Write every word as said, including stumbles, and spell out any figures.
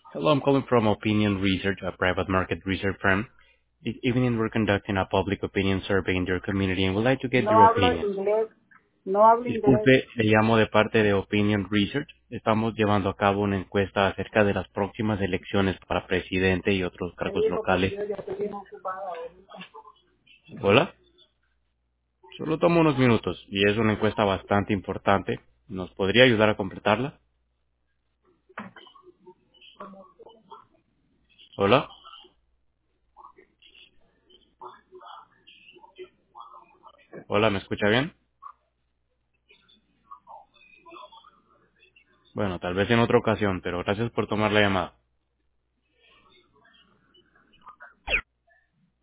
Hello, I'm calling from Opinion Research, a private market research firm. This evening, we're conducting a public opinion survey in your community and would like to get No your hablo opinion. inglés, no hablo inglés. Disculpe, le llamo de parte de Opinion Research. Estamos llevando a cabo una encuesta acerca de las próximas elecciones para presidente y otros Me cargos dijo que locales. yo ya estoy bien ocupada ahorita. Hola, solo tomo unos minutos y es una encuesta bastante importante. ¿Nos podría ayudar a completarla? Hola, hola, ¿me escucha bien? Bueno, tal vez en otra ocasión, pero gracias por tomar la llamada.